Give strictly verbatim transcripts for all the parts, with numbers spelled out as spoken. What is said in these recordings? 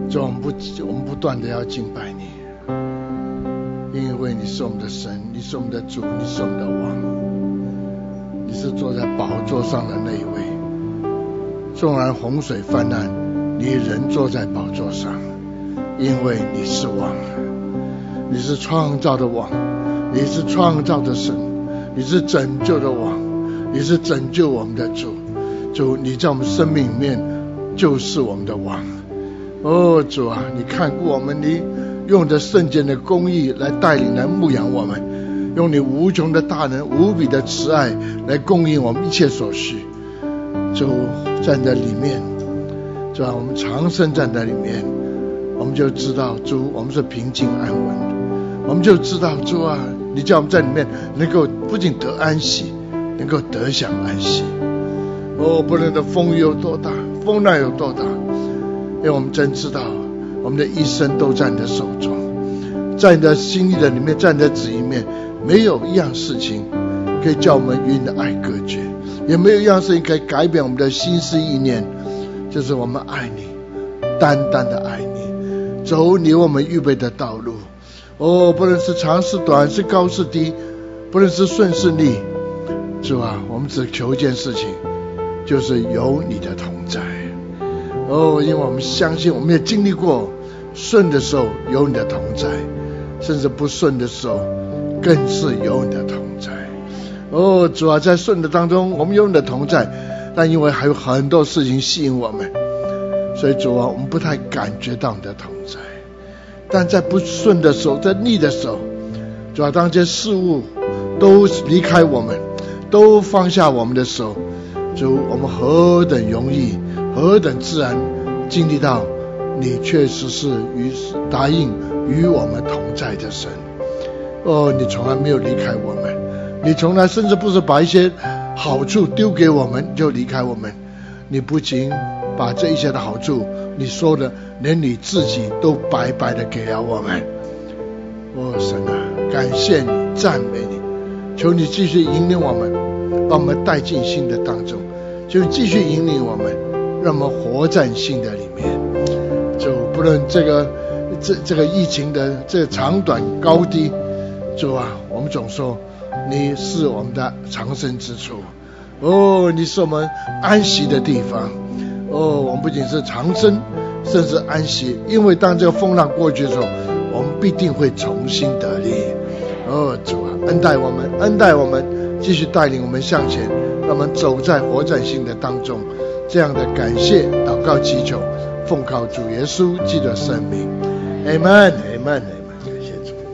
主，我们不我们不断的要敬拜你，因为你是我们的神，你是我们的主，你是我们的王，你是坐在宝座上的那一位。纵然洪水泛滥，你仍坐在宝座上，因为你是王，你是创造的王，你是创造的神，你是拯救的王，你是拯救我们的主。主，你在我们生命里面就是我们的王。哦，主啊，你看顾我们，你用着圣洁的公义来带领来牧养我们，用你无穷的大能无比的慈爱来供应我们一切所需。主，站在里面，主啊，我们常生站在里面，我们就知道主，我们是平静安稳的，我们就知道主啊，你叫我们在里面能够不仅得安息，能够得享安息。哦，不论的风雨有多大，风浪有多大，因为我们真知道我们的一生都在你的手中，在你的心意的里面，在你的旨意里面，没有一样事情可以叫我们与你的爱隔绝，也没有一样事情可以改变我们的心思意念，就是我们爱你，单单的爱你，走你为我们预备的道路。哦，不论是长是短，是高是低，不论是顺是逆，主啊，我们只求一件事情，就是有你的同在。哦，因为我们相信，我们也经历过顺的时候有你的同在，甚至不顺的时候更是有你的同在。哦，主啊，在顺的当中我们有你的同在，但因为还有很多事情吸引我们，所以主啊，我们不太感觉到你的同在。但在不顺的时候，在逆的时候，主啊，当这些事物都离开我们，都放下我们的时候，主，我们何等容易，何等自然经历到你确实是与答应与我们同在的神。哦，你从来没有离开我们，你从来甚至不是把一些好处丢给我们就离开我们，你不仅把这一些的好处，你说的连你自己都白白的给了我们。哦，神啊，感谢你，赞美你，求你继续引领我们，把我们带进新的当中，就继续引领我们，让我们活在新的里面。就不论这个这这个疫情的这个长短高低，主啊，我们总说你是我们的藏身之处。哦，你是我们安息的地方。哦，我们不仅是藏身，甚至安息，因为当这个风浪过去的时候，我们必定会重新得力。哦，主啊，恩待我们，恩待我们，继续带领我们向前，让我们走在活在新的当中。这样的感谢祷告祈求，奉靠主耶稣基督的圣名。 Amen Amen Amen。 感谢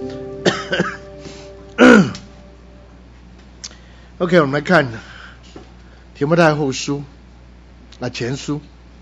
主。OK， 我们来看提摩太后书啊前书。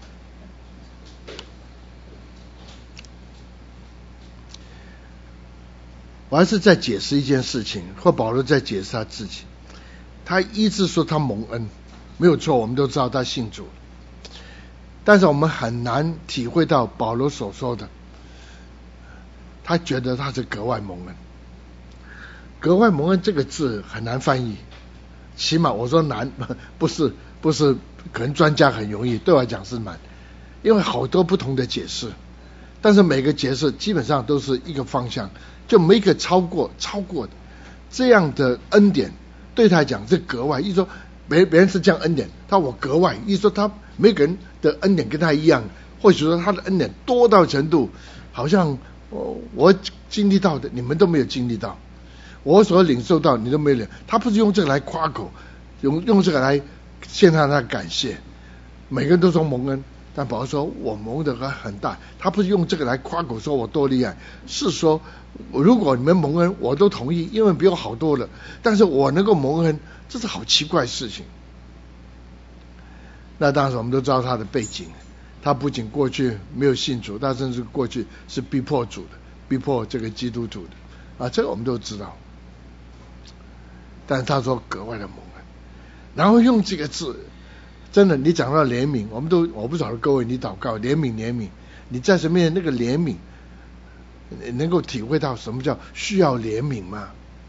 我还是在解释一件事情，或保罗在解释他自己。他一直说他蒙恩，没有错，我们都知道他信主，但是我们很难体会到保罗所说的，他觉得他是格外蒙恩。格外蒙恩这个字很难翻译，起码我说难，不是不是可能专家很容易，对我来讲是难，因为好多不同的解释，但是每个解释基本上都是一个方向，就没一个超过超过的这样的恩典，对他来讲是格外。一说别别人是这样恩典，他我格外，一说他每个人的恩典跟他一样，或许说他的恩典多到程度，好像我我经历到的你们都没有经历到，我所领受到你都没有领。他不是用这个来夸口，用用这个来献上他的感谢。每个人都说蒙恩，但保罗说我蒙的很大，他不是用这个来夸口说我多厉害，是说如果你们蒙恩我都同意，因为比我好多了，但是我能够蒙恩，这是好奇怪的事情。那当时我们都知道他的背景，他不仅过去没有信主，他甚至过去是逼迫主的，逼迫这个基督徒的啊，这个我们都知道。但是他说格外的蒙恩，然后用这个字，真的，你讲到怜悯，我们都我不晓得各位你祷告怜悯怜悯，你在什么那个怜悯，能够体会到什么叫需要怜悯吗？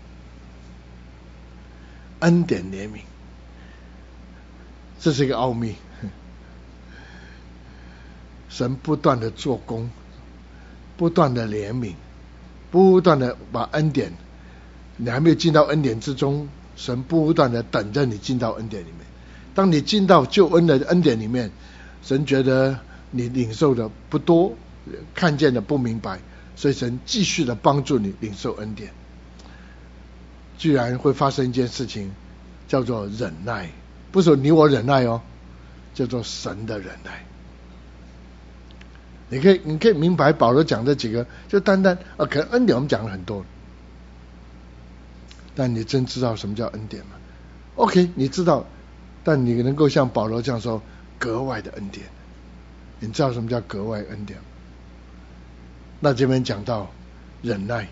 恩典怜悯，这是一个奥秘。神不断的做工， 不断的怜悯，不断的把恩典，你还没有进到恩典之中，神不断的等着你进到恩典里面。当你进到救恩的恩典里面，神觉得你领受的不多，看见的不明白，所以神继续的帮助你领受恩典。居然会发生一件事情，叫做忍耐，不是你我忍耐哦，叫做神的忍耐。你可以你可以明白保罗讲这几个，就单单啊，可能恩典我们讲了很多，但你真知道什么叫恩典吗？ OK， 你知道，但你能够像保罗这样说，格外的恩典，你知道什么叫格外恩典？那这边讲到忍耐，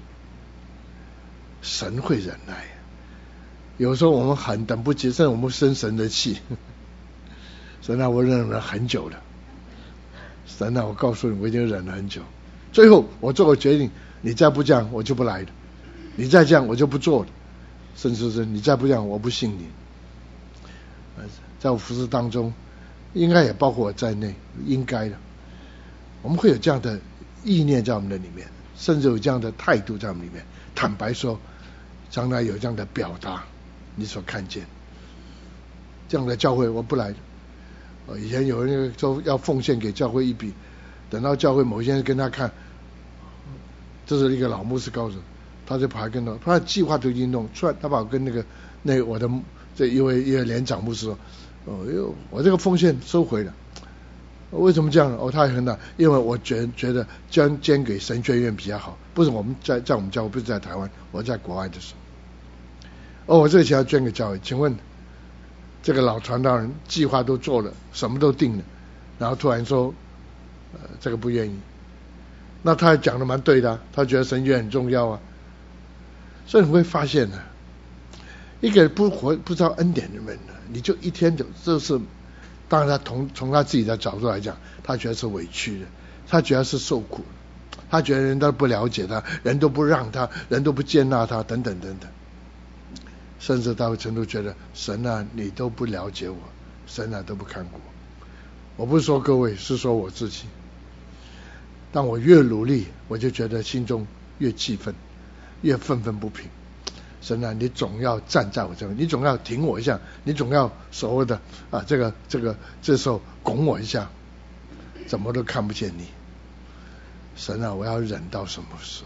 神会忍耐，有时候我们很等不及，甚至我们生神的气，神啊，我忍了很久了，神啊，我告诉你，我已经忍了很久，最后我做个决定，你再不这样我就不来了，你再这样我就不做了，甚至是你再不这样我不信你。在我服事当中，应该也包括我在内，应该的，我们会有这样的意念在我们的里面，甚至有这样的态度在我们里面。坦白说，将来有这样的表达，你所看见这样的教会我不来了。以前有人说要奉献给教会一笔，等到教会某些人跟他看，这是一个老牧师告诉他，就跑来跟他，他的计划都已经弄出来，他把我跟那个那个我的这一位一位连长牧师说，哦哟，我这个奉献收回了。为什么这样？哦，他也很难，因为我觉觉得捐捐给神学院比较好，不是我们在在我们教会，不是在台湾，我在国外的时候，哦，我这个钱要捐给教会，请问这个老传道人计划都做了，什么都定了，然后突然说，呃，这个不愿意，那他讲的蛮对的、啊，他觉得神学院很重要啊，所以你会发现呢、啊，一个不活不知道恩典的人呢，你就一天就就是。当然他从从他自己的角度来讲，他觉得是委屈的，他觉得是受苦的，他觉得人都不了解他，人都不让他，人都不接纳他，等等等等，甚至到程度觉得神啊，你都不了解我，神啊都不看顾我。我不是说各位，是说我自己。当我越努力，我就觉得心中越气愤，越愤愤不平。神啊，你总要站在我这边，你总要挺我一下，你总要所谓的啊，这个这个，这时候拱我一下，怎么都看不见你。神啊，我要忍到什么时候？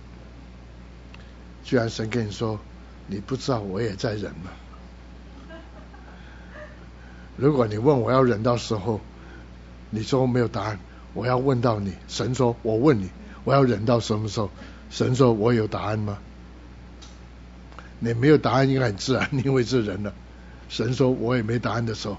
居然神跟你说，你不知道我也在忍吗？如果你问我要忍到时候，你说没有答案，我要问到你。神说，我问你，我要忍到什么时候？神说，我有答案吗？你没有答案应该很自然，因为是人了。神说我也没答案的时候，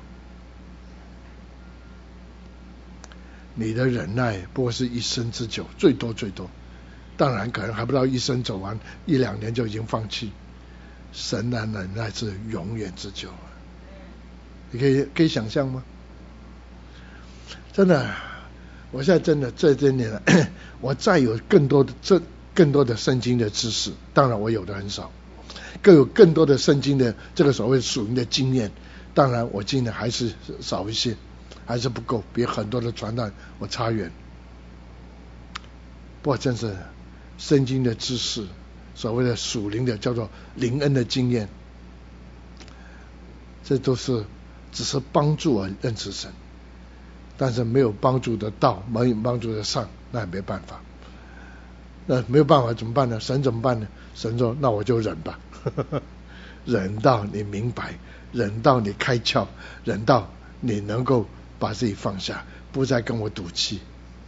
你的忍耐不过是一生之久，最多最多，当然可能还不到一生走完，一两年就已经放弃。神的忍耐是永远之久，你可以可以想象吗？真的，我现在真的这些年了，我再有更多的这更多的圣经的知识，当然我有的很少。更有更多的圣经的这个所谓属灵的经验，当然我今年还是少一些，还是不够，比很多的传道我差远。不过真是圣经的知识，所谓的属灵的叫做灵恩的经验，这都是只是帮助我认识神，但是没有帮助得到，没有帮助得上，那也没办法。那没有办法怎么办呢？神怎么办呢？神说，那我就忍吧。忍到你明白，忍到你开窍，忍到你能够把自己放下，不再跟我赌气。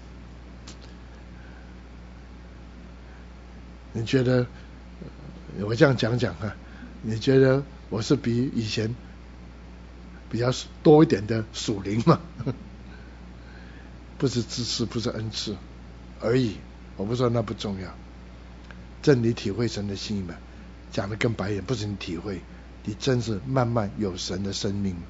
你觉得我这样讲讲啊，你觉得我是比以前比较多一点的属灵吗？不是知识，不是恩赐而已。我不说那不重要，真理体会神的心意嘛。讲的更白一点，不是你体会，你真是慢慢有神的生命。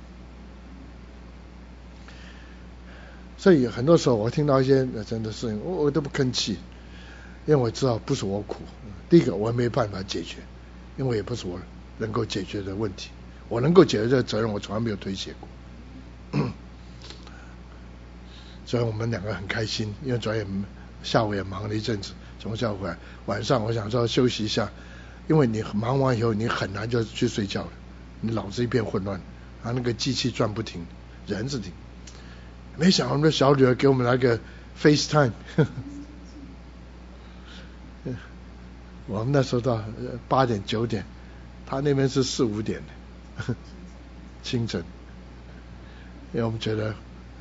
所以很多时候我听到一些真的事情，我我都不吭气，因为我知道不是我苦。第一个，我没办法解决，因为也不是我能够解决的问题。我能够解决这个责任，我从来没有推卸过。所以我们两个很开心，因为昨天下午也忙了一阵子，从下午回来，晚上我想说休息一下，因为你忙完以后你很难就去睡觉了，你脑子一片混乱，啊那个机器转不停，人是停。没想到我们的小女儿给我们来个 FaceTime， 我们那时候到八点九点，他那边是四五点的清晨，因为我们觉得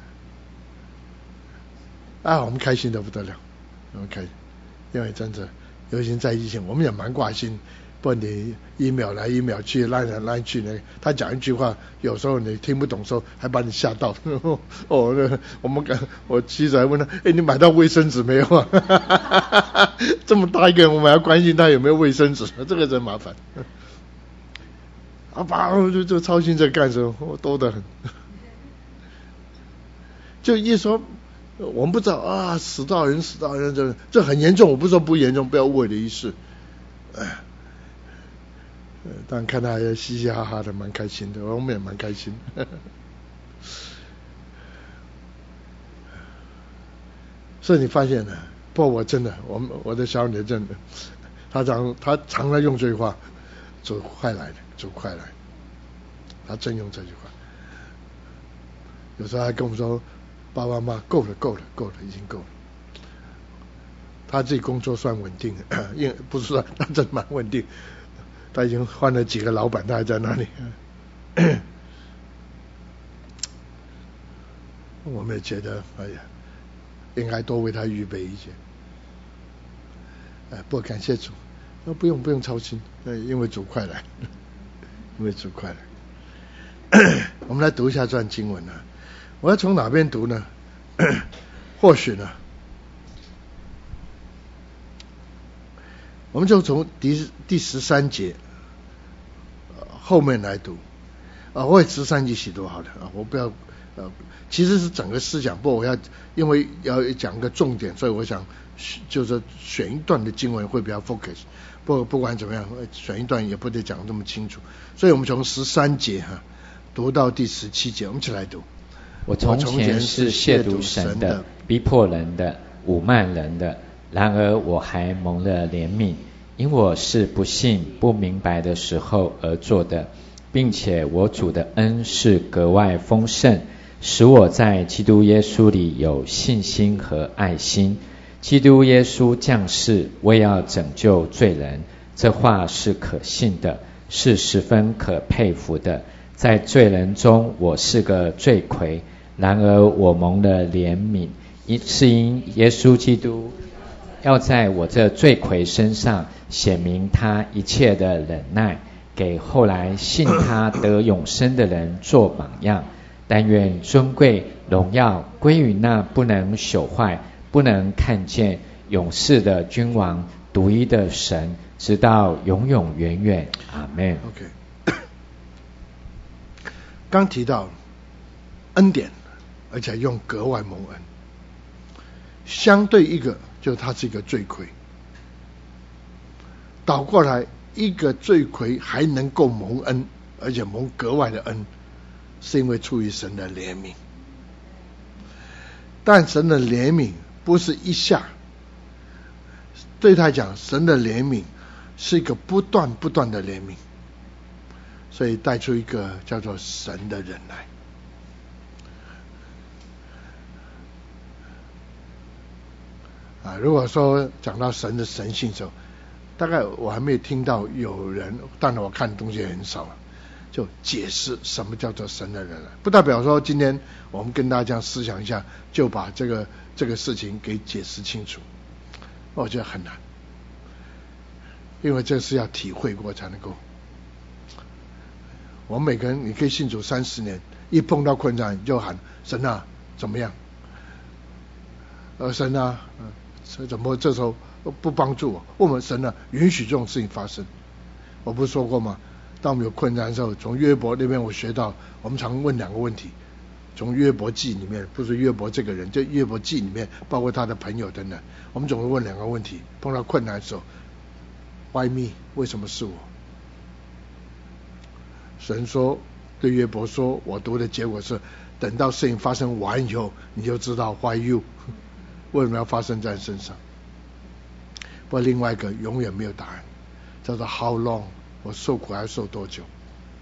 啊我们开心的不得了，我们开心，因为真的尤其在疫情我们也蛮挂心，不然你一秒来一秒去，来来来去呢，他讲一句话有时候你听不懂的时候还把你吓到哦那我们敢我妻子还问他，哎你买到卫生纸没有啊这么大一个人我们还关心他有没有卫生纸，这个真麻烦啊爸就就操心这干什么，我多得很就一说我们不知道啊死到人死到人这这很严重，我不是说不严重，不要误会的意思，哎但看他也嘻嘻哈哈的蛮开心的，我们也蛮开心所以你发现了，不过我真的我们我的小女真的她常她常常用这句话，主快来了主快来，她真用这句话，有时候还跟我们说爸爸妈妈够了够了够了已经够了，她自己工作算稳定的，因为不是说她真蛮稳定，他已经换了几个老板，他还在那里我们也觉得哎呀应该多为他预备一些，哎不过感谢主，不用不用操心，因为主快来因为主快来我们来读一下这段经文啊，我要从哪边读呢或许呢我们就从第第十三节、呃、后面来读啊，我也十三节写多好的啊，我不要呃，其实是整个思想，不过我要因为要讲个重点，所以我想就是选一段的经文会比较 focus， 不不管怎么样，选一段也不得讲这么清楚，所以我们从十三节哈、啊、读到第十七节，我们一起来读。 我从前是亵渎神的，逼迫人的，侮慢人的，然而我还蒙了怜悯，因我是不信不明白的时候而做的，并且我主的恩是格外丰盛，使我在基督耶稣里有信心和爱心。基督耶稣降世为要拯救罪人，这话是可信的，是十分可佩服的。在罪人中我是个罪魁，然而我蒙了怜悯，是因耶稣基督要在我这罪魁身上显明他一切的忍耐，给后来信他得永生的人做榜样。但愿尊贵荣耀归于那不能朽坏不能看见永世的君王独一的神，直到永永远远。阿们。 OK， 刚提到恩典，而且用格外蒙恩，相对一个就是他是一个罪魁，倒过来一个罪魁还能够蒙恩，而且蒙格外的恩，是因为出于神的怜悯。但神的怜悯不是一下，对他讲神的怜悯是一个不断不断的怜悯，所以带出一个叫做神的忍耐。啊，如果说讲到神的神性的时候，大概我还没有听到有人，当然我看的东西也很少了，就解释什么叫做神的忍耐，不代表说今天我们跟大家这样思想一下就把这个这个事情给解释清楚，我觉得很难，因为这是要体会过才能够。我们每个人，你可以信主三十年，一碰到困难你就喊神啊怎么样，呃神啊、呃、怎么这时候不帮助我，我们神啊允许这种事情发生。我不是说过吗，当我们有困难的时候，从约伯那边我学到，我们常问两个问题，从约伯记里面，不是约伯这个人，就约伯记里面包括他的朋友等等，我们总会问两个问题，碰到困难的时候 Why me？ 为什么是我？神说对约伯说，我读的结果是等到事情发生完以后你就知道 Why you 为什么要发生在身上？不过另外一个永远没有答案，叫做 How long？ 我受苦还要受多久？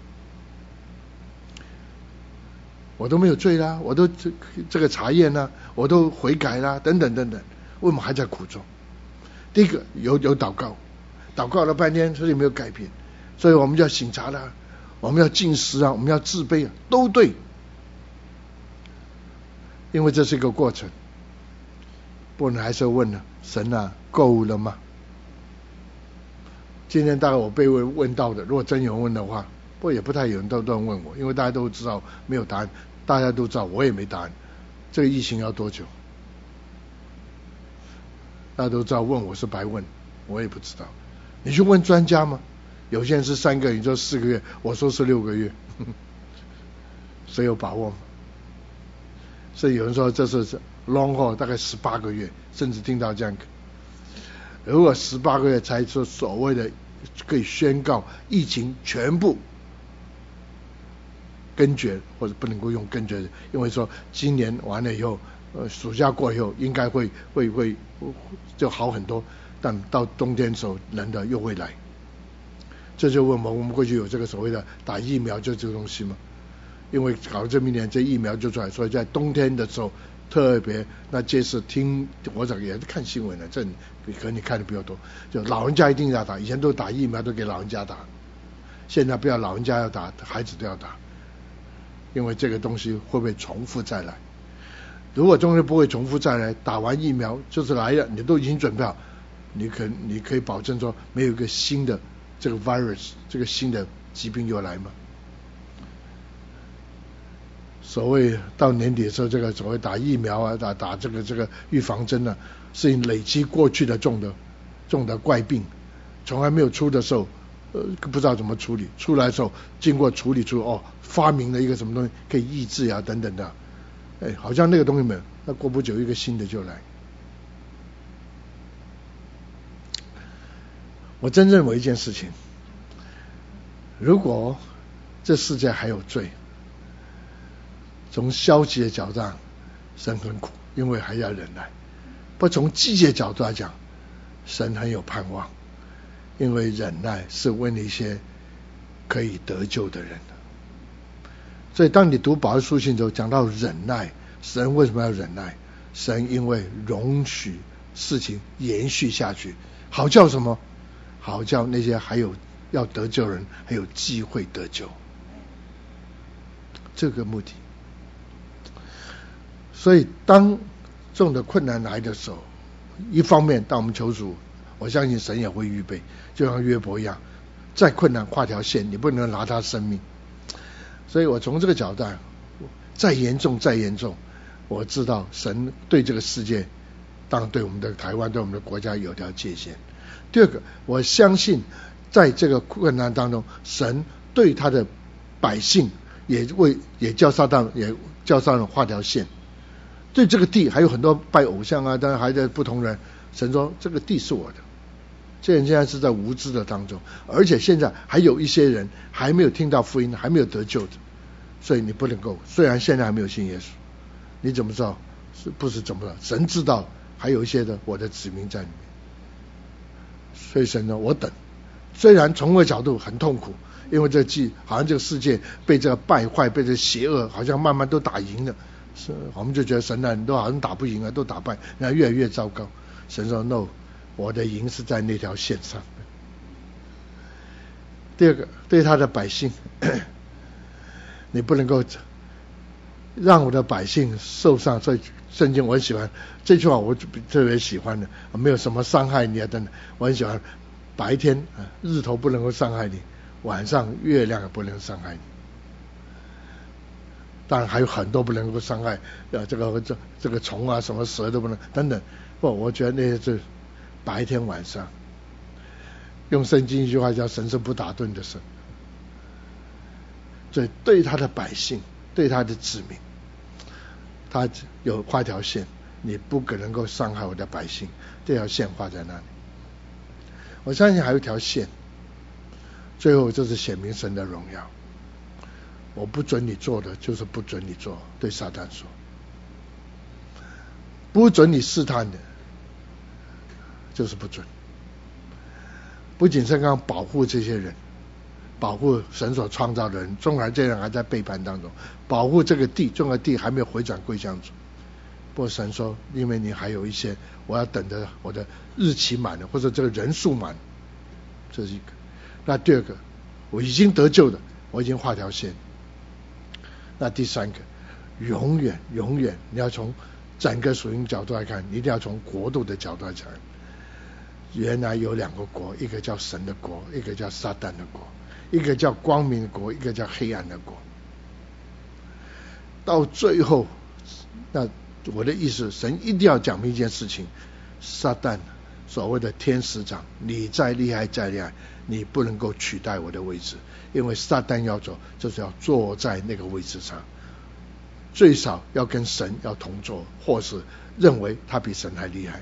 我都没有罪啦，我都这这个查验啦，我都悔改啦，等等等等，为什么还在苦中？第一个有有祷告，祷告了半天，所以没有改变，所以我们就要省察啦，我们要禁食啊，我们要自卑啊，都对，因为这是一个过程。不然还是问了，神啊，够了吗？今天大概我被问问到的，如果真有人问的话，不过也不太有人都都问我，因为大家都知道没有答案，大家都知道我也没答案。这个疫情要多久？大家都知道问我是白问，我也不知道。你去问专家吗？有些人是三个月，你说四个月，我说是六个月，呵呵，谁有把握吗？所以有人说这是 long haul， 大概十八个月，甚至听到这样。如果十八个月才说所谓的可以宣告疫情全部根绝，或者不能够用根绝，因为说今年完了以后，呃，暑假过以后应该会会会就好很多，但到冬天的时候人的又会来。这就问我们，我们过去有这个所谓的打疫苗就这个东西吗？因为搞了这么一年，这疫苗就出来，所以在冬天的时候特别。那这次听我这个也是看新闻的，这可能你看的比较多，就老人家一定要打，以前都打疫苗都给老人家打，现在不要老人家要打，孩子都要打，因为这个东西会不会重复再来？如果东西不会重复再来，打完疫苗就是来了，你都已经准备好，你可你可以保证说没有一个新的这个 virus， 这个新的疾病又来吗？所谓到年底的时候，这个所谓打疫苗啊，打打这个这个预防针啊，是累积过去的重的重的怪病，从来没有出的时候，呃，不知道怎么处理，出来的时候经过处理出哦，发明了一个什么东西可以抑制啊等等的，哎，好像那个东西没有，那过不久一个新的就来。我真认为一件事情，如果这世界还有罪，从消极的角度上，神很苦，因为还要忍耐；不从积极的角度来讲，神很有盼望，因为忍耐是为那些可以得救的人。所以当你读保罗书信的时候，讲到忍耐，神为什么要忍耐？神因为容许事情延续下去，好叫什么？好叫那些还有要得救人还有机会得救，这个目的。所以当这种的困难来的时候，一方面当我们求主，我相信神也会预备，就像约伯一样，再困难画条线，你不能拿他生命。所以我从这个角度，再严重再严重，我知道神对这个世界，当然对我们的台湾对我们的国家有条界限。第二个，我相信在这个困难当中，神对他的百姓也为也叫撒旦也叫撒旦画条线。对这个地还有很多拜偶像啊，当然还在不同人，神说这个地是我的，这人现在是在无知的当中，而且现在还有一些人还没有听到福音，还没有得救的，所以你不能够，虽然现在还没有信耶稣，你怎么知道是不是怎么了？神知道还有一些的我的子民在里面，所以神呢，我等，虽然从我的角度很痛苦，因为这季好像这个世界被这个败坏，被这邪恶好像慢慢都打赢了。是，我们就觉得神啊，你都好像打不赢啊，都打败，那越来越糟糕。神说 ：“No， 我的赢是在那条线上。”第二个，对他的百姓，你不能够让我的百姓受伤。所以圣经我很喜欢这句话，我特别喜欢的，没有什么伤害你啊等等，我很喜欢。白天日头不能够伤害你，晚上月亮也不能伤害你。当然还有很多不能够伤害，呃，这个这这个虫啊，什么蛇都不能等等。不，我觉得那些是白天晚上，用圣经一句话叫“神是不打盹的神”。所以对他的百姓，对他的子民，他有画条线，你不可能够伤害我的百姓，这条线画在那里。我相信还有一条线，最后就是显明神的荣耀。我不准你做的，就是不准你做。对撒旦说， 不准你试探的，就是不准。不仅是刚保护这些人，保护神所创造的人，纵然这些人还在背叛当中，保护这个地，纵然地还没有回转归向主。不过神说，因为你还有一些，我要等着我的日期满了，或者这个人数满，这是一个。那第二个，我已经得救的，我已经画条线。那第三个，永远永远你要从整个属灵角度来看，你一定要从国度的角度来看。原来有两个国，一个叫神的国，一个叫撒旦的国，一个叫光明的国，一个叫黑暗的国。到最后，那我的意思，神一定要讲明一件事情：撒旦所谓的天使长，你再厉害再厉害，你不能够取代我的位置，因为撒旦要走，就是要坐在那个位置上，最少要跟神要同坐，或是认为他比神还厉害。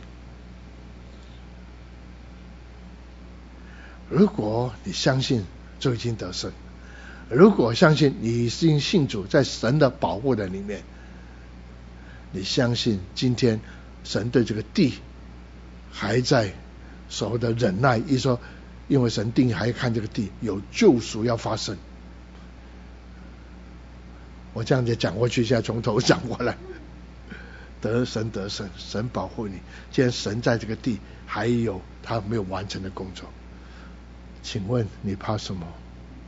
如果你相信，就已经得胜；如果相信你已经信主，在神的保护的里面，你相信今天神对这个地还在所谓的忍耐，一说因为神定还看这个地有救赎要发生。我这样子讲过去，现在从头讲过来，得神得胜，神保护你。既然神在这个地还有他没有完成的工作，请问你怕什么？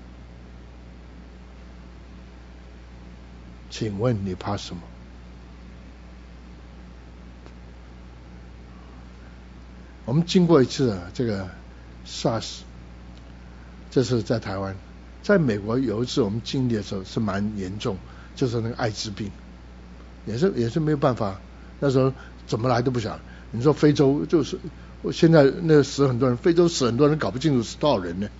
请问你怕什么？我们经过一次啊，这个 SARS， 这是在台湾，在美国有一次我们经历的时候是蛮严重，就是那个艾滋病，也是也是没有办法，那时候怎么来都不晓得。你说非洲就是，现在那死很多人，非洲死很多人搞不清楚死多少人呢？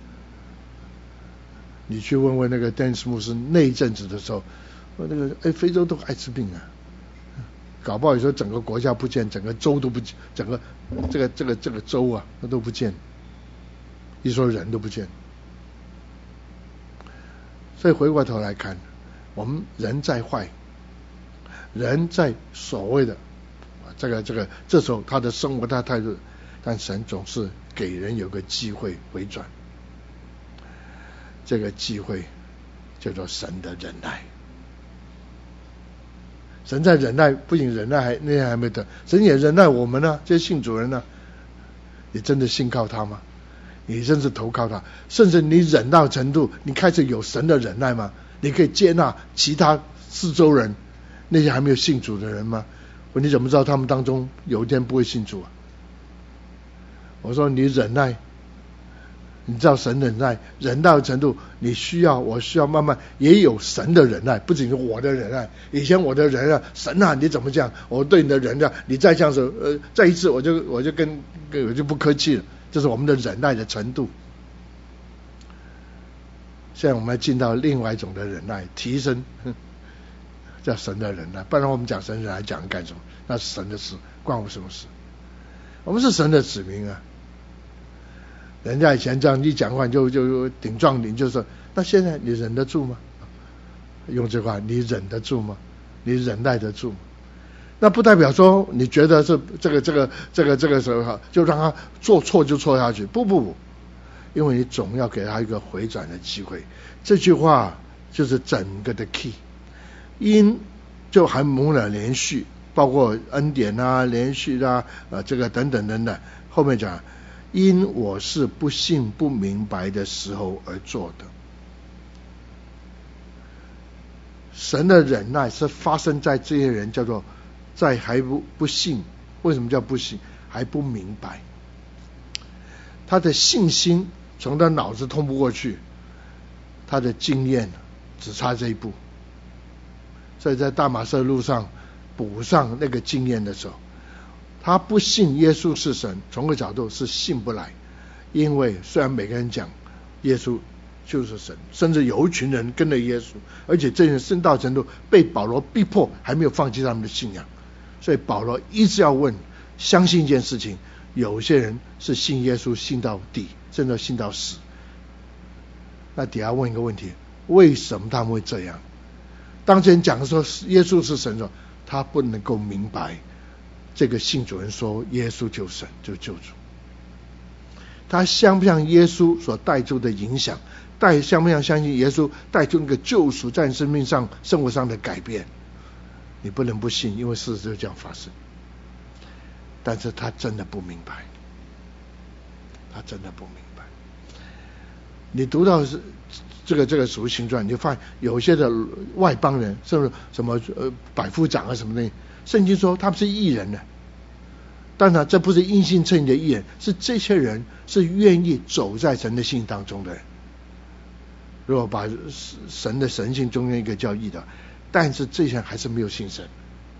你去问问那个丹尼斯牧师，那一阵子的时候，那个哎非洲都艾滋病啊，搞不好有时候整个国家不见，整个州都不见，整个这个这个这个州啊，那都不见，一说人都不见。所以回过头来看，我们人再坏，人在所谓的这个这个，这时候他的生活他态度，但神总是给人有个机会回转，这个机会叫做神的忍耐。神在忍耐，不仅忍耐还那些还没得，神也忍耐我们呢、啊，这些信主人呢、啊，你真的信靠他吗？你真是投靠他？甚至你忍到程度，你开始有神的忍耐吗？你可以接纳其他四周人，那些还没有信主的人吗？你怎么知道他们当中有一天不会信主啊？我说你忍耐，你知道神忍耐，忍到程度，你需要，我需要慢慢也有神的忍耐，不仅是我的忍耐。以前我的忍耐，神啊，你怎么这样？我对你的忍耐，你再这样子，呃，再一次我就我就跟我就不客气了。这是我们的忍耐的程度。现在我们要进到另外一种的忍耐，提升，叫神的忍耐。不然我们讲神忍耐讲干什么？那是神的事，关我们什么事？我们是神的子民啊。人家以前这样一讲话就就顶撞你，就说那现在你忍得住吗？用这话，你忍得住吗？你忍耐得住吗？那不代表说你觉得是这个这个这个这个时候就让他做错就错下去，不不不，因为你总要给他一个回转的机会。这句话就是整个的 key， 因就还蒙了连续，包括恩典啊、连续啊、呃这个等等等等，后面讲因我是不信不明白的时候而做的。神的忍耐是发生在这些人叫做在还不不信，为什么叫不信？还不明白，他的信心从他脑子通不过去，他的经验只差这一步。所以在大马色路上补上那个经验的时候，他不信耶稣是神，从个角度是信不来。因为虽然每个人讲耶稣就是神，甚至有一群人跟着耶稣，而且这人深到程度被保罗逼迫，还没有放弃他们的信仰。所以保罗一直要问，相信一件事情，有些人是信耶稣信到底，甚至信到死。那底下问一个问题，为什么他们会这样？当前讲说耶稣是神的时候，他不能够明白这个信主人说耶稣就是神，就是救主。他相不像耶稣所带出的影响，带相不像相信耶稣带出那个救赎在生命上生活上的改变？你不能不信，因为事实就这样发生。但是他真的不明白，他真的不明白。你读到这个这个使徒行传，你就发现有些的外邦人，甚至什么呃百夫长啊什么的，圣经说他们是义人呢。当然这不是因信称义的义人，是这些人是愿意走在神的信当中的人。如果把神的神性中间一个叫义的，但是这些人还是没有信神。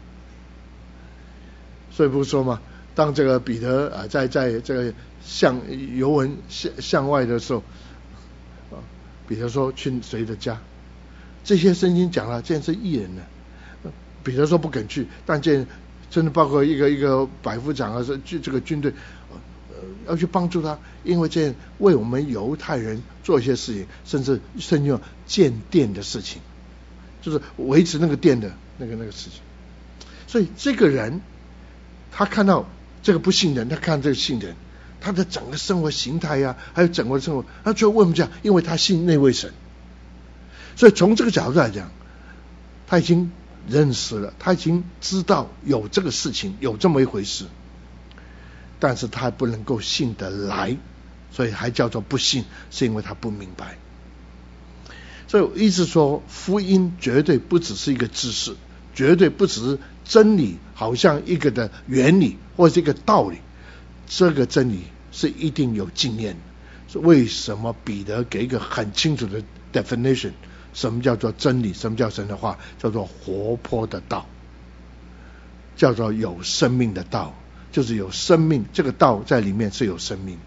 所以不是说嘛，当这个彼得啊在在这个向游文向向外的时候，啊彼得说去谁的家？这些圣经讲了，这是义人呢。彼得说不肯去，但这甚至包括一个一个百夫长啊，是这个军队呃要去帮助他，因为这为我们犹太人做一些事情，甚至甚至建殿的事情，就是维持那个殿的那个那个事情。所以这个人他看到这个不信人，他看这个信人，他的整个生活形态呀、啊，还有整个生活，他就为什么这样？因为他信那位神。所以从这个角度来讲，他已经认识了，他已经知道有这个事情，有这么一回事，但是他还不能够信得来，所以还叫做不信，是因为他不明白。所以我一直说，福音绝对不只是一个知识，绝对不只是真理，好像一个的原理或是一个道理，这个真理是一定有经验的。为什么彼得给一个很清楚的 definition？ 什么叫做真理？什么叫神的话？叫做活泼的道，叫做有生命的道，就是有生命，这个道在里面是有生命。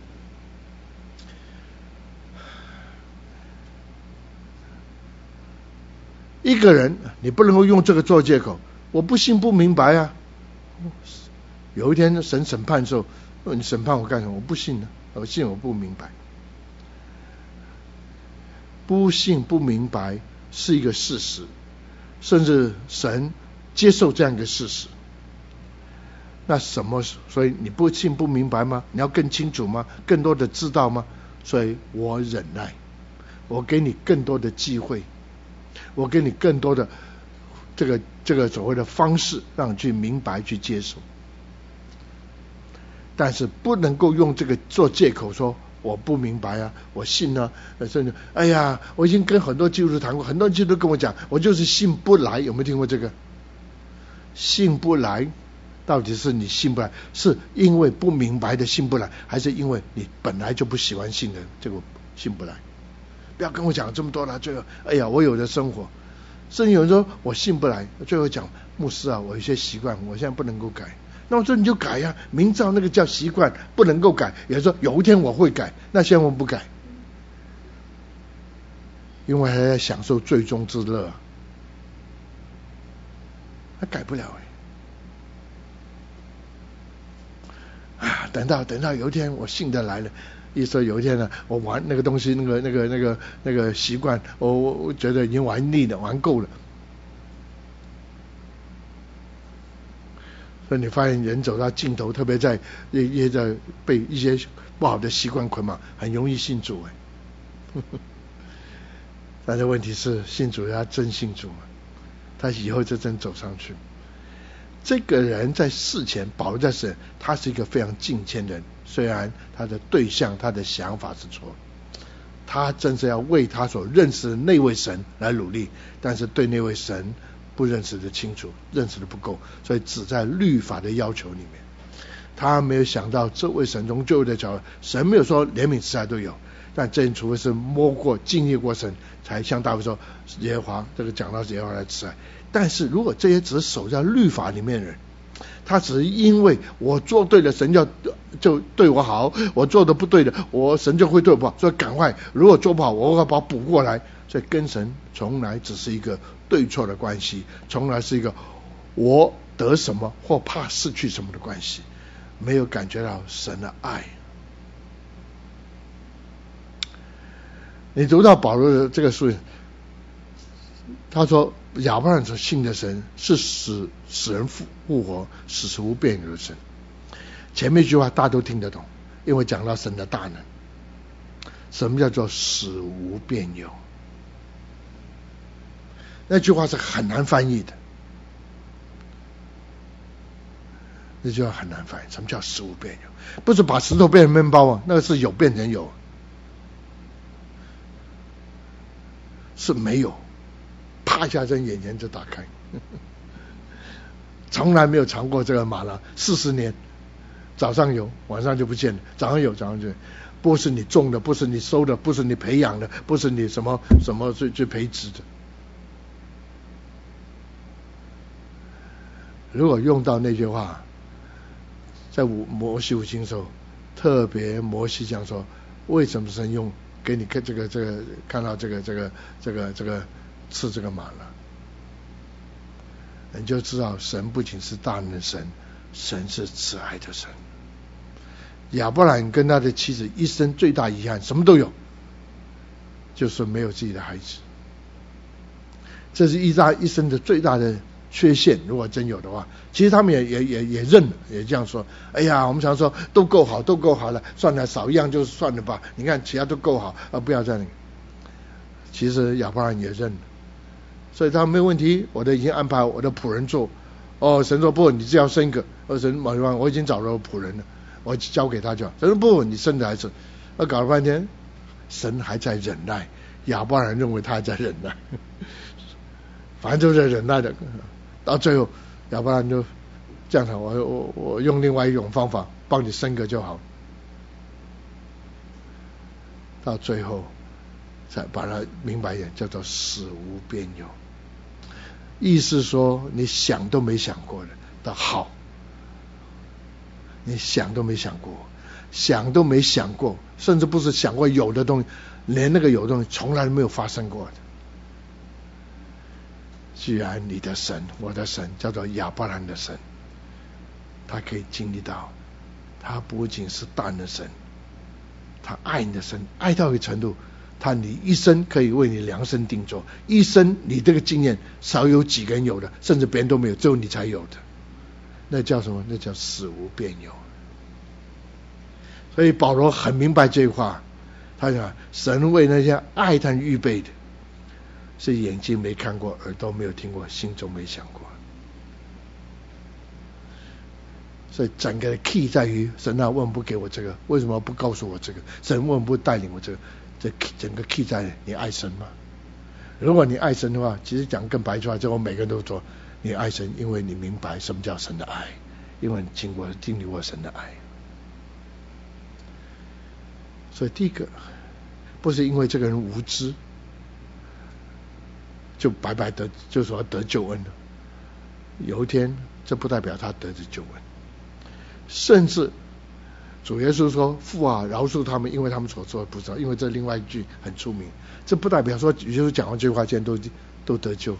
一个人你不能够用这个做借口，我不信不明白啊。有一天神审判的时候，你审判我干什么？我不信呢，我信我不明白。不信不明白是一个事实，甚至神接受这样一个事实。那什么？所以你不信不明白吗？你要更清楚吗？更多的知道吗？所以我忍耐，我给你更多的机会，我给你更多的这个这个所谓的方式，让你去明白去接受。但是不能够用这个做借口说我不明白啊，我信啊，甚至哎呀，我已经跟很多基督徒谈过，很多基督徒跟我讲，我就是信不来。有没有听过这个？信不来，到底是你信不来，是因为不明白的信不来，还是因为你本来就不喜欢信的这个信不来？不要跟我讲这么多了，最后哎呀，我有的生活，甚至有人说我信不来，最后讲牧师啊，我有些习惯，我现在不能够改。那我说你就改呀、啊，明知道那个叫习惯不能够改，也说有一天我会改，那现在我不改，因为还在享受最终之乐、啊，他改不了哎、啊，等到等到有一天我信得来了，一说有一天呢，我玩那个东西，那个那个那个那个习惯，我我觉得已经玩腻了，玩够了。所以你发现人走到尽头，特别在一些在被一些不好的习惯捆绑，很容易信主哎。但是问题是，信主要真信主嘛，他以后就真走上去。这个人在事前保罗在神，他是一个非常敬虔的人，虽然他的对象他的想法是错，他真是要为他所认识的那位神来努力，但是对那位神不认识的清楚，认识的不够，所以只在律法的要求里面。他没有想到这位神从旧约的角度，神没有说怜悯慈爱都有，但这除非是摸过经历过神，才像大卫说耶和华这个讲到耶和华来慈爱。但是如果这些只是守在律法里面的人，他只是因为我做对了，神就就对我好，我做的不对的，我神就会对我不好，所以赶快，如果做不好，我要把它补过来。所以跟神从来只是一个对错的关系，从来是一个我得什么或怕失去什么的关系，没有感觉到神的爱。你读到保罗的这个书，他说亚伯兰所信的神是使使人复复活、使死无变有的神。前面一句话大家都听得懂，因为讲到神的大能。什么叫做使无变有？那句话是很难翻译的，那句话很难翻译。什么叫使无变有？不是把石头变成面包啊，那个是有变成有，是没有，啪一下在眼前就打开。从来没有尝过这个麻辣，四十年，早上有，晚上就不见了；早上有，早上就不是你种的，不是你收的，不是你培养的，不是你什么什么去去培植的。如果用到那句话，在摩西五经的时候，特别摩西讲说，为什么神用给你看这个这个看到这个这个这个这个吃这个玛纳，你就知道神不仅是大能的神，神是慈爱的神。亚伯兰跟他的妻子一生最大遗憾什么都有，就是没有自己的孩子，这是一大一生的最大的缺陷。如果真有的话，其实他们也也也也认了，也这样说。哎呀，我们常说都够好，都够好了，算了，少一样就算了吧。你看其他都够好，啊，不要再那个。其实亚伯兰也认了，所以他没有问题，我都已经安排我的仆人做。哦，神说不，你只要生一个。哦，神某地方我已经找到仆人了。我交给他就好。神说不，你生的孩子，那搞了半天，神还在忍耐，亚伯兰认为他还在忍耐，反正就是忍耐的。到最后，亚伯兰就这样讲，我我我用另外一种方法帮你生个就好。到最后才把它明白一点，叫做死无边有，意思说你想都没想过的的好。你想都没想过，想都没想过，甚至不是想过有的东西，连那个有的东西从来没有发生过的。既然你的神，我的神叫做亚伯兰的神，他可以经历到，他不仅是大能的神，他爱你的神，爱到一个程度，他你一生可以为你量身定做，一生你这个经验少有几个人有的，甚至别人都没有，只有你才有的。那叫什么？那叫死无变有。所以保罗很明白这句话，他讲神为那些爱他预备的，是眼睛没看过，耳朵没有听过，心中没想过。所以整个的 key 在于神啊，为什么不给我这个？为什么不告诉我这个？神为什么不带领我这个？这整个 key 在你爱神吗？如果你爱神的话，其实讲更白一句话，这我每个人都说。你爱神，因为你明白什么叫神的爱，因为你经过经历过神的爱。所以第一个，不是因为这个人无知就白白得就说得救恩了，有一天这不代表他得着救恩。甚至主耶稣说父啊，饶恕他们，因为他们所做的不知道。因为这另外一句很出名，这不代表说耶稣讲完这句话现在都都得救，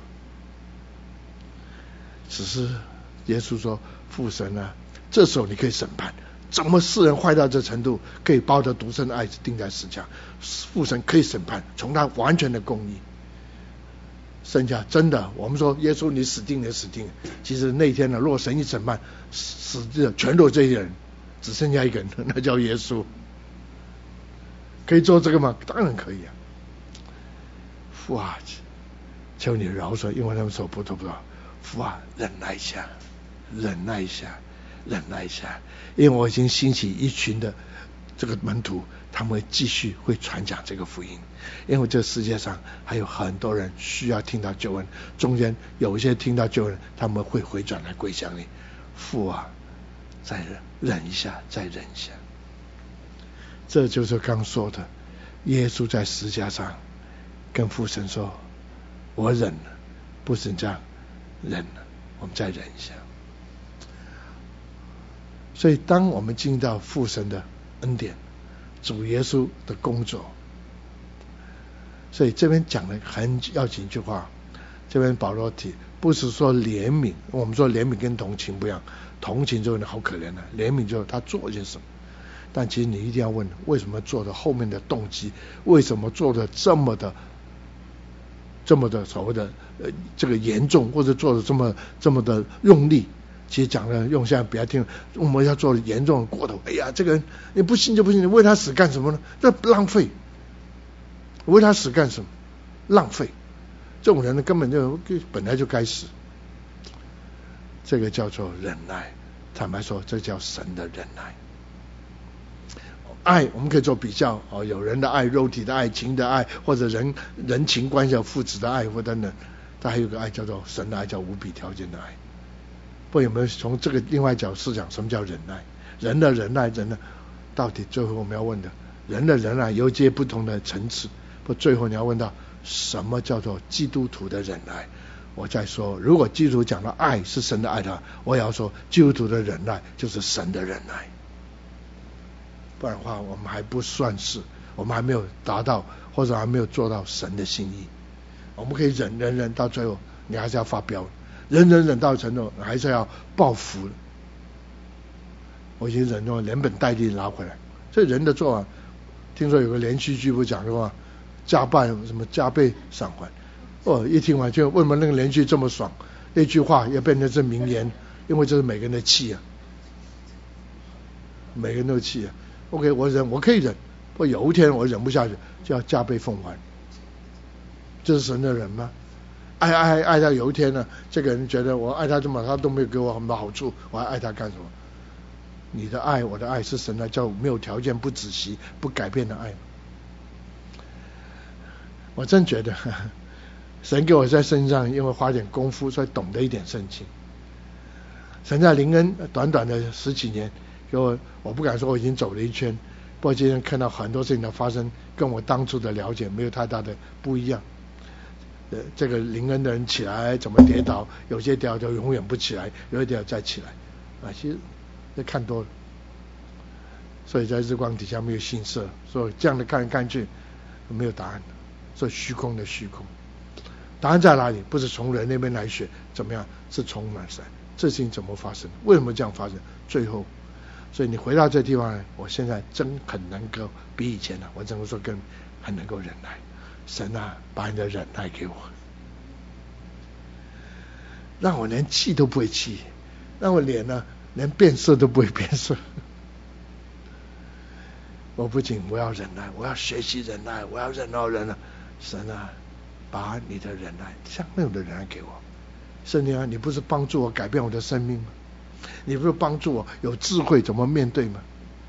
只是耶稣说父神啊，这时候你可以审判，怎么世人坏到这程度，可以把我的独生的爱子钉在十字架，父神可以审判，从他完全的公义。剩下真的，我们说耶稣你死定了死定了，其实那天呢，如果神一审判，死的全都这些人，只剩下一个人，那叫耶稣。可以做这个吗？当然可以啊。父啊，求你饶恕，因为他们所不得不知道。父啊，忍耐一下，忍耐一下，忍耐一下，因为我已经兴起一群的这个门徒，他们会继续会传讲这个福音，因为这世界上还有很多人需要听到救恩，中间有一些听到救恩，他们会回转来归向你。父啊，再忍忍一下，再忍一下。这就是刚说的，耶稣在十字架上跟父神说：“我忍了，不是这样。”忍了，我们再忍一下。所以当我们进到父神的恩典，主耶稣的工作，所以这边讲的很要紧一句话，这边保罗提不是说怜悯，我们说怜悯跟同情不一样，同情就好可怜了，怜悯就他做些什么，但其实你一定要问，为什么做的后面的动机，为什么做的这么的这么的所谓的呃这个严重，或者做的这么这么的用力。其实讲的用现在比较听，我们要做的严重过头。哎呀，这个人你不信就不信，你为他死干什么呢？这浪费。为他死干什么？浪费。这种人呢，根本就本来就该死。这个叫做忍耐。坦白说，这叫神的忍耐。爱我们可以做比较哦，有人的爱、肉体的爱、情的爱，或者人人情关系、父子的爱或等等。但还有个爱叫做神的爱，叫无比条件的爱。不有没有从这个另外角度讲，什么叫忍耐？人的忍耐，人呢，到底最后我们要问的，人的忍耐有一些不同的层次。不，最后你要问到什么叫做基督徒的忍耐？我再说，如果基督徒讲到爱是神的爱的话，我也要说基督徒的忍耐就是神的忍耐。不然的话，我们还不算是，我们还没有达到，或者还没有做到神的心意。我们可以忍忍忍，到最后你还是要发飙。忍忍忍到程度，还是要报复。我已经忍到连本带利拿回来。这人的做法，听说有个连续剧不讲的话，加倍什么加倍偿还。哦，一听完就为什么那个连续这么爽？那句话也变成是名言，因为这是每个人的气啊，每个人都有气啊。OK， 我忍，我可以忍，不过有一天我忍不下去，就要加倍奉还。这是神的忍吗？爱爱爱到有一天呢，这个人觉得我爱他这么，他都没有给我什么好处，我还爱他干什么？你的爱，我的爱是神的叫没有条件、不止息、不改变的爱。我真觉得，呵呵神给我在身上，因为花点功夫，所以懂得一点圣经。神在灵恩短短的十几年，给我，我不敢说我已经走了一圈，不过今天看到很多事情的发生，跟我当初的了解没有太大的不一样。呃，这个灵恩的人起来怎么跌倒，有些跌倒就永远不起来，有些跌倒再起来，啊，其实这看多了，所以在日光底下没有信色，所以这样的看来看去没有答案，所以虚空的虚空，答案在哪里？不是从人那边来学，怎么样？是从哪来？这事情怎么发生？为什么这样发生？最后，所以你回到这地方来，我现在真很能够比以前呢，我只能说更很能够忍耐。神啊，把你的忍耐给我，让我连气都不会气，让我脸呢连变色都不会变色。我不仅我要忍耐，我要学习忍耐，我要忍耐忍耐。神啊，把你的忍耐，相应的忍耐给我。圣灵啊，你不是帮助我改变我的生命吗？你不是帮助我有智慧怎么面对吗？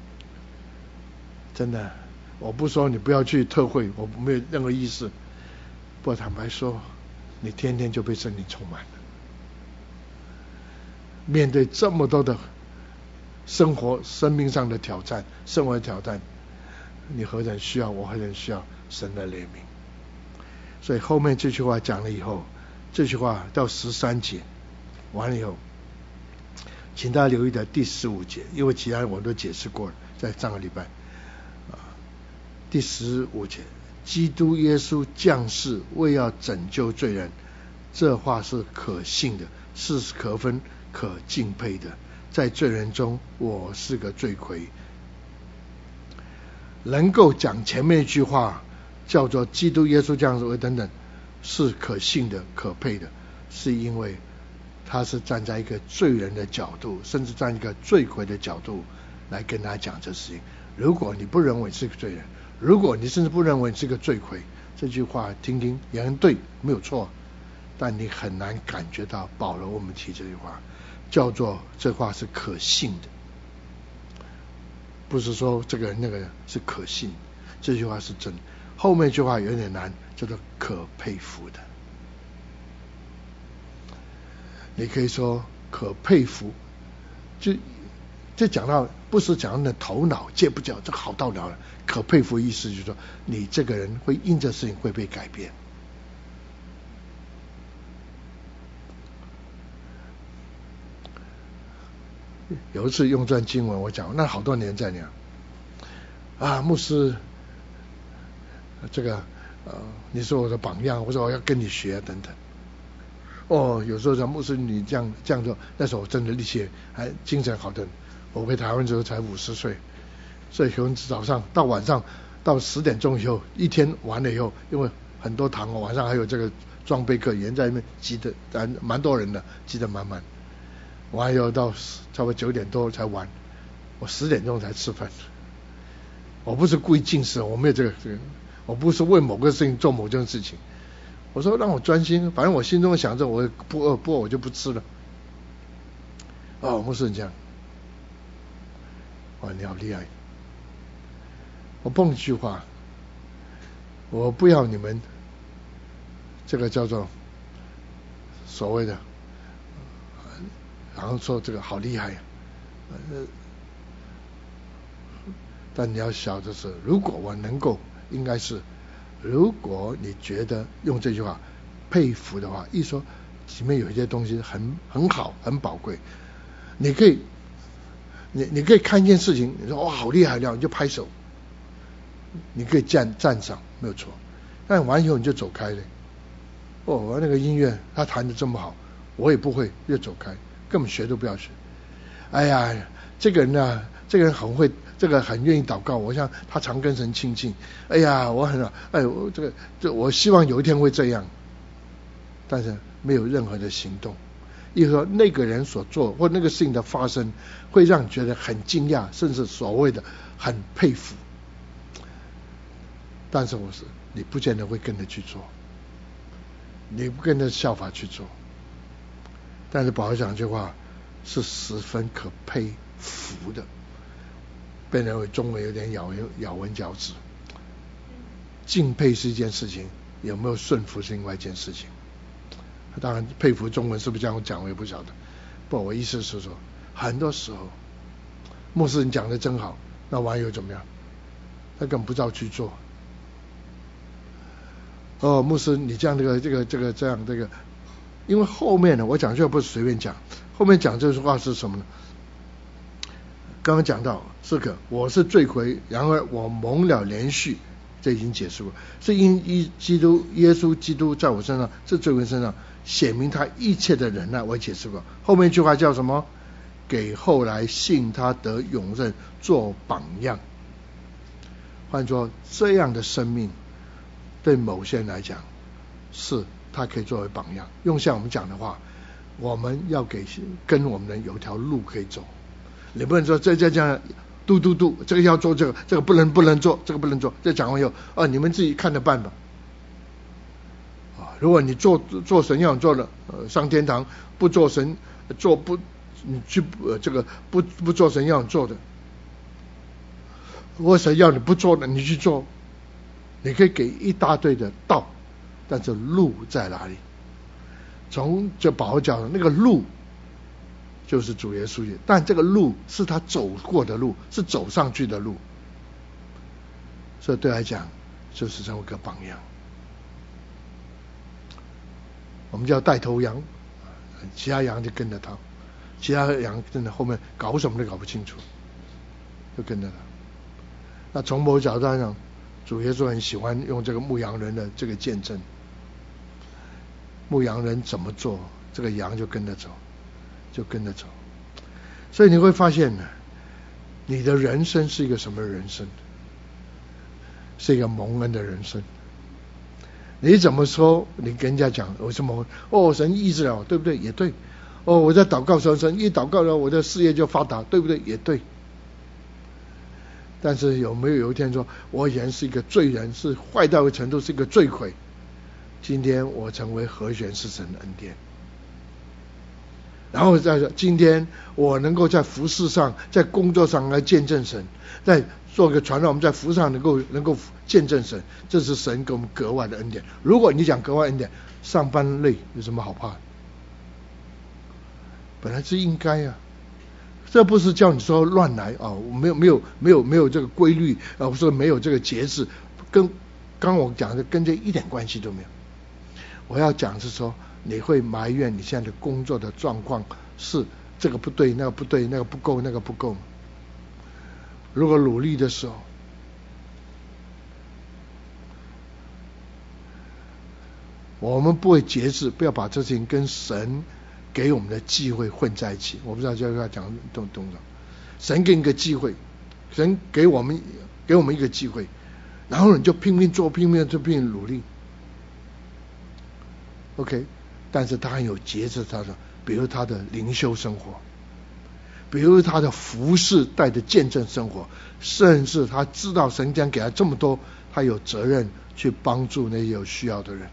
真的。我不说你不要去特会，我没有任何意思。不过坦白说，你天天就被圣灵充满了。面对这么多的生活、生命上的挑战、生活的挑战，你何等需要，我何等需要神的怜悯。所以后面这句话讲了以后，这句话到十三节完了以后，请大家留意的第十五节，因为其他我都解释过了，在上个礼拜。第十五节，基督耶稣降世为要拯救罪人，这话是可信的，是可分可敬佩的。在罪人中，我是个罪魁。能够讲前面一句话，叫做基督耶稣降世为等等，是可信的、可佩的，是因为他是站在一个罪人的角度，甚至站在一个罪魁的角度来跟他讲这事情。如果你不认为是个罪人，如果你甚至不认为你是个罪魁，这句话听听也很对，没有错，但你很难感觉到保罗我们提这句话叫做这话是可信的，不是说这个人那个人是可信，这句话是真。后面一句话有点难，叫做可佩服的。你可以说可佩服，就这讲到不是讲到你的头脑戒不掉，这个好到了了。可佩服意思就是说，你这个人会因着事情会被改变。有一次用这段经文，我讲那好多年在讲啊，牧师，这个呃，你是我的榜样，我说我要跟你学等等。哦，有时候讲牧师你这样这样做，那时候我真的力气还精神好的。我回台湾之后才五十岁，所以从早上到晚上到十点钟以后，一天完了以后，因为很多堂哦，晚上还有这个装备课，人在那边挤得蛮多人的，挤得满满。我还有到差不多九点多才完，我十点钟才吃饭。我不是故意近视，我没有这个这个，我不是为某个事情做某件事情。我说让我专心，反正我心中想着我不饿不饿我就不吃了。哦，牧师你这样，哇，你好厉害！我蹦一句话，我不要你们这个叫做所谓的，然后说这个好厉害，呃，但你要晓得是，如果我能够，应该是，如果你觉得用这句话佩服的话，一说里面有一些东西很很好很宝贵，你可以，你你可以看一件事情，你说哇好厉害了，你就拍手，你可以赞赞赏，没有错。但完以后你就走开了。哦，那个音乐他弹得这么好，我也不会，就走开，根本学都不要学。哎呀，这个人啊，这个人很会，这个很愿意祷告，我想他常跟神亲近。哎呀，我很哎，我这个这我希望有一天会这样，但是没有任何的行动。意思说那个人所做或那个事情的发生，会让你觉得很惊讶，甚至所谓的很佩服。但是我是你不见得会跟着去做，你不跟着效法去做。但是保罗讲这句话是十分可佩服的，被认为中文有点咬文咬文嚼字。敬佩是一件事情，有没有顺服是另外一件事情。当然佩服中文是不是这样讲我也不晓得，不，我意思是说很多时候牧师你讲的真好，那网友怎么样，他根本不照去做。哦，牧师你这样这个这个这个这样这个，因为后面呢我讲这个不是随便讲，后面讲这句话是什么呢？刚刚讲到是个我是罪魁，然而我蒙了连续，这已经解释过，是因一基督耶稣基督在我身上，这罪魁身上显明他一切的忍耐，我也解释过。后面一句话叫什么？给后来信他得永生做榜样。换作这样的生命对某些人来讲是他可以作为榜样。用像我们讲的话，我们要给跟我们人有条路可以走，你不能说这这这样嘟嘟嘟，这个要做这个，这个不能不能做，这个不能做。这讲完以后，哦，你们自己看着办吧。啊，如果你做做神要做的，呃，上天堂；不做神做不，你去呃这个不不做神要做的，或者要你不做的，你去做。你可以给一大堆的道，但是路在哪里？从这保罗讲的那个路，就是主耶稣，但这个路是他走过的路，是走上去的路，所以对他来讲就是成为个榜样。我们叫带头羊，其他羊就跟着他，其他羊真的后面搞什么都搞不清楚，就跟着他。那从某角度上讲，主耶稣很喜欢用这个牧羊人的这个见证，牧羊人怎么做，这个羊就跟着走，就跟着走。所以你会发现呢，你的人生是一个什么人生？是一个蒙恩的人生。你怎么说？你跟人家讲我是蒙恩，哦，神医治了我，对不对？也对。哦，我在祷告时候，神一祷告了，我的事业就发达，对不对？也对。但是有没有有一天说，我以前是一个罪人，是坏到的程度，是一个罪魁，今天我成为和弦是神的恩典。然后再说，今天我能够在服事上，在工作上来见证神，在做个传道，我们在服事上能够能够见证神，这是神给我们格外的恩典。如果你讲格外恩典，上班累有什么好怕？本来是应该啊。这不是叫你说乱来啊，没有没有没有没有这个规律啊，不是没有这个节制，跟刚我讲的跟这一点关系都没有。我要讲是说，你会埋怨你现在的工作的状况是这个不对，那个不对，那个不够，那个不够。如果努力的时候，我们不会节制，不要把这事情跟神给我们的机会混在一起。我不知道这要讲懂不懂？神给你个机会，神给我们给我们一个机会，然后你就拼命做，拼命做，拼命努力。 OK， 但是他很有节制，他说，比如他的灵修生活，比如他的服侍带着见证生活，甚至他知道神将给他这么多，他有责任去帮助那些有需要的人。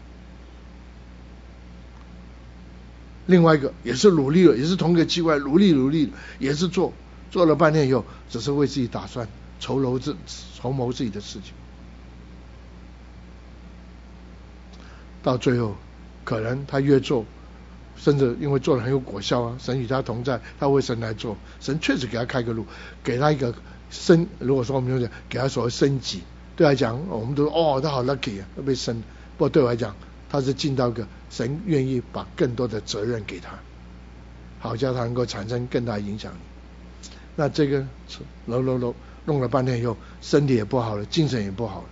另外一个也是努力了，也是同一个机会，努力努力，也是做做了半天以后，只是为自己打算，筹谋自筹谋自己的事情，到最后可能他越做，甚至因为做的很有果效啊，神与他同在，他为神来做，神确实给他开个路，给他一个升，如果说我们就讲给他所谓升级，对他讲，我们都说哦，他好 lucky 啊，被升。不过对我来讲，他是进到一个神愿意把更多的责任给他，好叫他能够产生更大影响力。那这个揉揉揉弄了半天以后，身体也不好了，精神也不好了。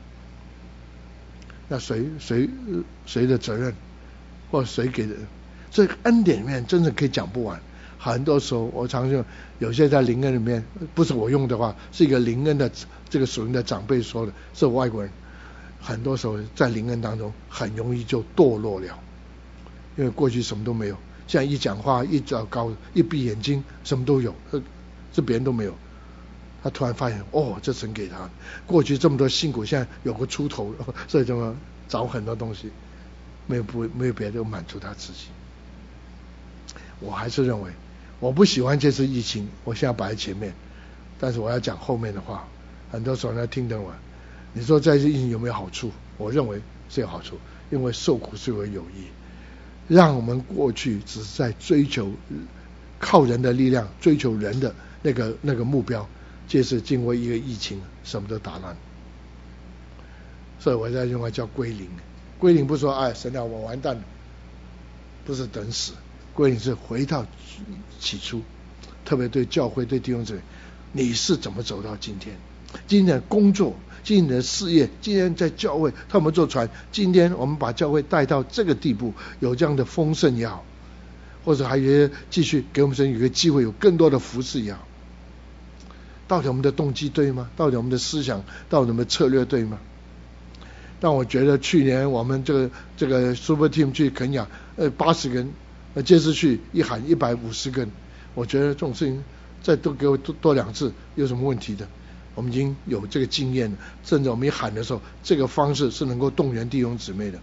那谁谁谁的责任，或谁给的？这个恩典里面真的可以讲不完。很多时候我常用，有些在灵恩里面，不是我用的话，是一个灵恩的这个属灵的长辈说的，是外国人。很多时候在灵恩当中很容易就堕落了，因为过去什么都没有，现在一讲话一找高一闭眼睛什么都有，这别人都没有。他突然发现，哦，这神给他，过去这么多辛苦，现在有个出头，所以这么找很多东西，没有不没有别的满足他自己。我还是认为，我不喜欢这次疫情，我现在摆在前面，但是我要讲后面的话，很多时候呢听得我。你说在这疫情有没有好处？我认为是有好处，因为受苦是为有益，让我们过去只是在追求靠人的力量，追求人的那个那个目标，这次经过一个疫情，什么都打乱。所以我在用来叫归零，归零不是说哎神啊我完蛋了，不是等死，归零是回到起初，特别对教会对弟兄姊妹，你是怎么走到今天？今天的工作，今天的事业，今天在教会他们做传，今天我们把教会带到这个地步，有这样的丰盛也好，或者还有继续给我们神有个机会，有更多的服事也好，到底我们的动机对吗？到底我们的思想，到底我们的策略对吗？但我觉得去年我们这个这个 Super Team 去肯亚，呃八十个人，呃这次去一喊一百五十个人，我觉得这种事情再多给我多多两次有什么问题的？我们已经有这个经验了，甚至我们一喊的时候，这个方式是能够动员弟兄姊妹的。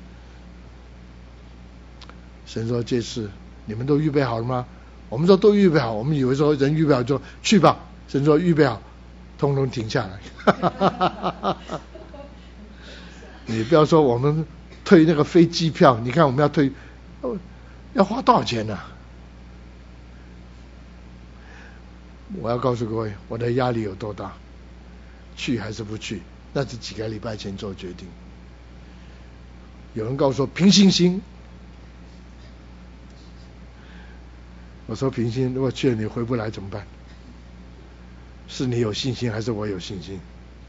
神说这次你们都预备好了吗？我们说都预备好，我们以为说人预备好就去吧，神说预备好，通通停下来。你不要说我们退那个飞机票，你看我们要退，要花多少钱呢、啊？我要告诉各位，我的压力有多大。去还是不去，那是几个礼拜前做决定。有人告诉我凭信心，我说凭信，如果去了你回不来怎么办？是你有信心还是我有信心？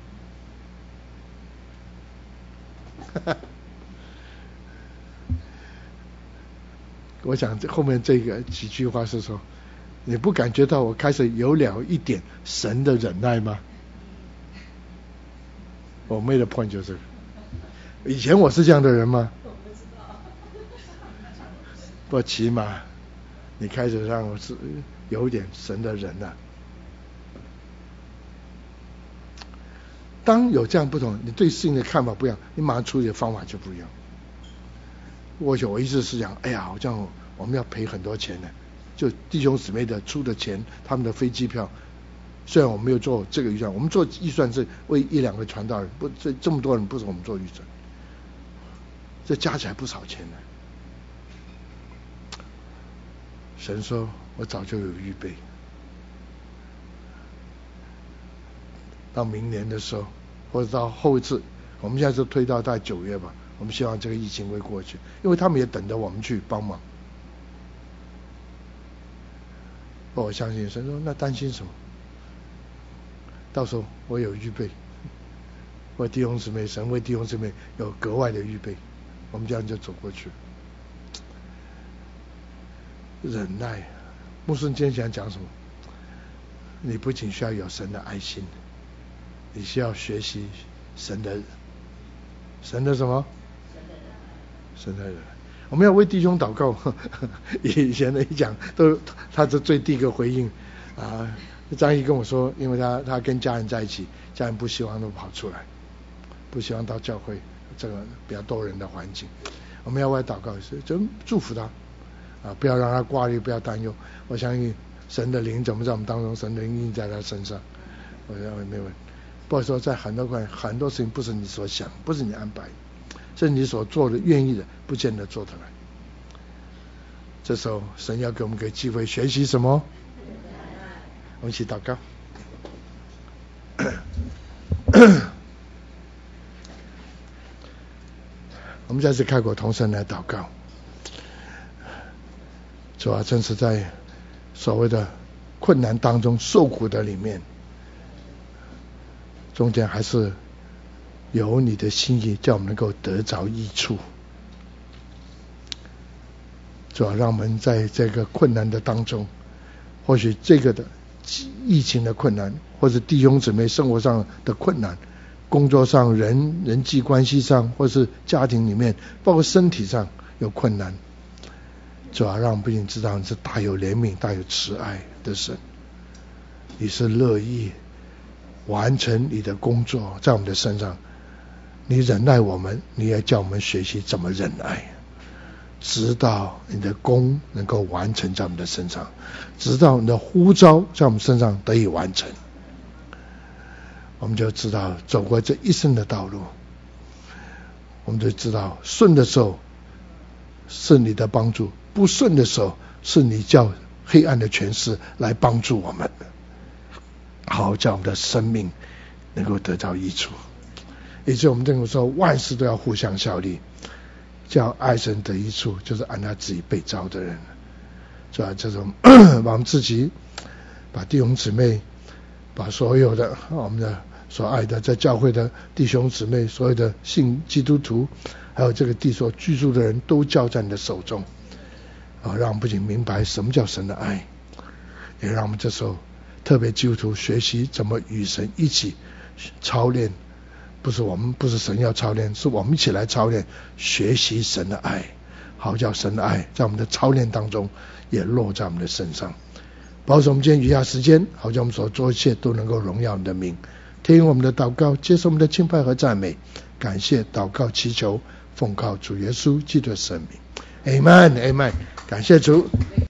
我想后面这个几句话是说，你不感觉到我开始有了一点神的忍耐吗？我made的 point 就是这个。以前我是这样的人吗？我不知道。不，起码你开始让我是有一点神的忍耐。当有这样不同，你对事情的看法不一样，你马上处理的方法就不一样。过去我一直是讲，哎呀，好像我们要赔很多钱呢，就弟兄姊妹的出的钱，他们的飞机票。虽然我们没有做这个预算，我们做预算是为一两个传道人，不这这么多人不是我们做预算，这加起来不少钱呢。神说我早就有预备，到明年的时候或者到后一次，我们现在是推到大概九月吧，我们希望这个疫情会过去，因为他们也等着我们去帮忙。我相信神说那担心什么？到时候我有预备，为弟兄姊妹，神为弟兄姊妹有格外的预备，我们这样就走过去。忍耐，牧师今天想讲什么？你不仅需要有神的爱心，你需要学习神的神的什么？神的人。 我们要为弟兄祷告。以前的一讲都他是最第一个回应啊。张毅跟我说，因为他他跟家人在一起，家人不希望都跑出来，不希望到教会这个比较多人的环境。我们要为他祷告，就祝福他啊，不要让他挂虑，不要担忧。我相信神的灵怎么在我们当中，神的灵印在他身上，我认为没问题。不好说，在很多块很多事情不是你所想，不是你安排，是你所做的、愿意的，不见得做得来。这时候神要给我们个机会，学习什么？我们一起祷告。我们再次开口同声来祷告。主啊，正是在所谓的困难当中受苦的里面，中间还是有你的心意，叫我们能够得着益处。主啊，让我们在这个困难的当中，或许这个的疫情的困难，或者弟兄姊妹生活上的困难，工作上人人际关系上，或是家庭里面，包括身体上有困难。主啊，让我们不仅知道你是大有怜悯、大有慈爱的神，你是乐意完成你的工作在我们的身上。你忍耐我们，你也叫我们学习怎么忍耐，直到你的功能够完成在我们的身上，直到你的呼召在我们身上得以完成。我们就知道走过这一生的道路，我们就知道顺的时候是你的帮助，不顺的时候是你叫黑暗的权势来帮助我们，好叫我们的生命能够得到益处，以致我们能够说万事都要互相效力，叫爱神得益处，就是按他自己被召的人。是吧？这种把我们自己，把弟兄姊妹，把所有的我们的所爱的在教会的弟兄姊妹，所有的信基督徒，还有这个地所居住的人都交在你的手中啊，让我们不仅明白什么叫神的爱，也让我们这时候特别基督徒学习怎么与神一起操练，不是我们不是神要操练，是我们一起来操练，学习神的爱，好叫神的爱在我们的操练当中也落在我们的身上。保守我们今天余下时间，好叫我们所做一切都能够荣耀你的名，听我们的祷告，接受我们的敬拜和赞美，感谢祷告祈求，奉靠主耶稣基督的圣名， Amen Amen， 感谢主。